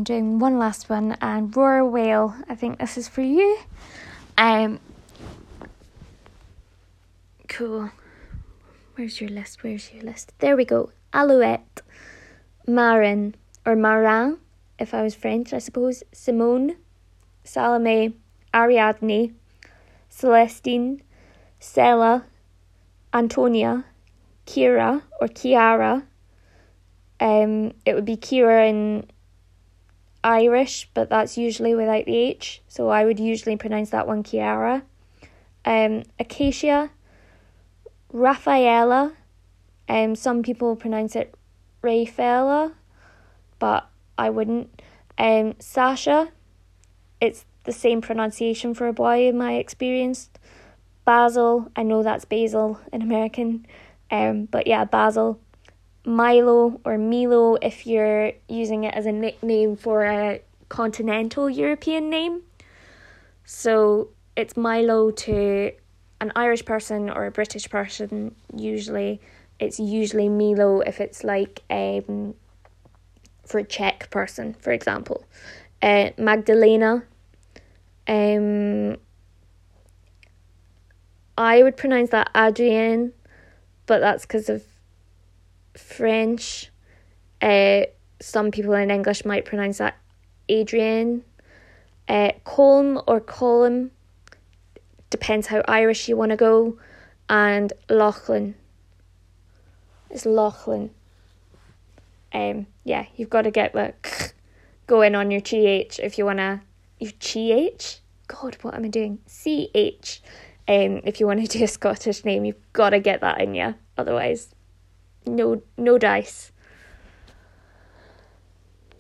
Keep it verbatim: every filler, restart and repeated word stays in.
I'm doing one last one, and roar whale. I think this is for you. Um, cool. Where's your list? Where's your list? There we go. Alouette, Marin, or Marin, if I was French, I suppose. Simone, Salome, Ariadne, Celestine, Stella, Antonia, Kira, or Kiara. Um, it would be Kira in Irish, but that's usually without the H, so I would usually pronounce that one Kiara. Um, Acacia, Rafaela, um, some people pronounce it Rafaela, but I wouldn't. Um, Sasha, it's the same pronunciation for a boy in my experience. Basil, I know that's basil in American, um, but yeah, Basil. Milo or Milo if you're using it as a nickname for a continental European name. So it's Milo to an Irish person or a British person. Usually it's usually Milo if it's like um for a Czech person, for example. Uh, Magdalena. Um, I would pronounce that Adrienne, but that's because of French. Uh, some people in English might pronounce that Adrienne. Uh, Colm or Colm, depends how Irish you want to go. And Lachlan. It's Lachlan. Um, yeah, you've got to get the going on your G H if you want to. Your G H? God, what am I doing? C H. Um, if you want to do a Scottish name, you've got to get that in you. Otherwise, no, no dice.